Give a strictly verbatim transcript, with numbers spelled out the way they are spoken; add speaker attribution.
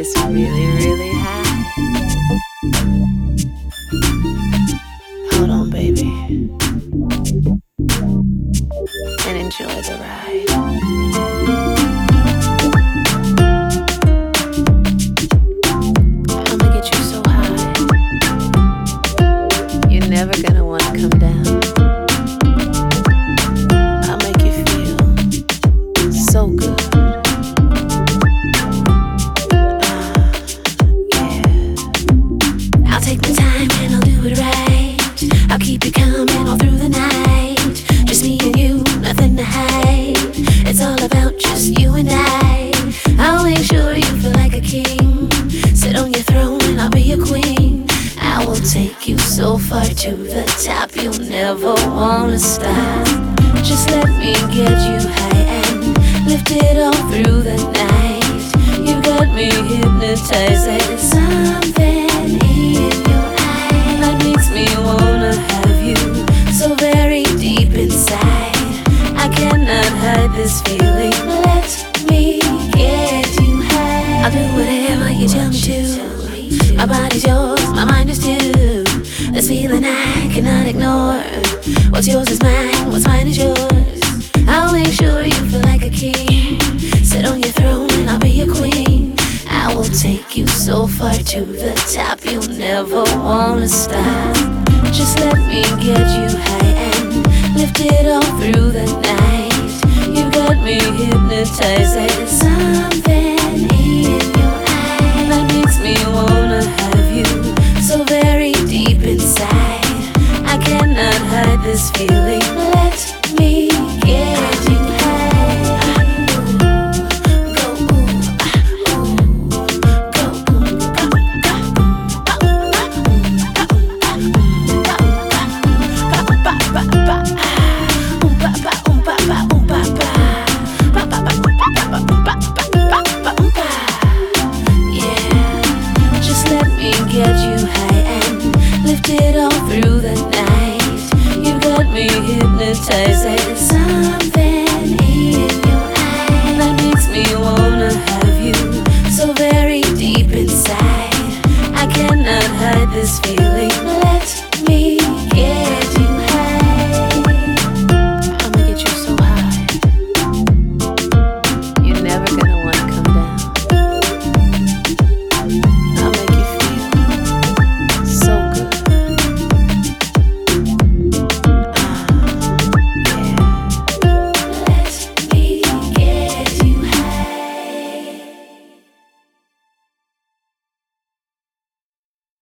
Speaker 1: this really, really high. Hold on, baby, and enjoy the ride. I'ma get you so high, you're never gonna wanna come down. I'll make you feel so good. Take my time and I'll do it right. I'll keep you coming all through the night. Just me and you, nothing to hide. It's all about just you and I. I'll make sure you feel like a king. Sit on your throne and I'll be your queen. I will take you so far to the top, you'll never wanna stop. Just let me get you high and lift it all through the night. You got me hypnotized, there's something in your eyes that makes me wanna have you so very deep inside. I cannot hide this feeling, let me get you high. I'll do whatever you tell me to. My body's yours, my mind is too. This feeling I cannot ignore. What's yours is mine, what's mine is yours. I'll make sure you feel like a king. Sit on your throne and I'll be your queen. I will take you so far to the top, you'll never wanna stop. Just let me get you high and lift it all through the night. You got me hypnotized, there's something in your eyes that makes me wanna have you so very deep inside. I cannot hide this feeling, let me get you high. Get you high and lift it all through the night. You got me hypnotized, there's something in your eyes that makes me wanna have you so very deep inside. I cannot hide this feeling.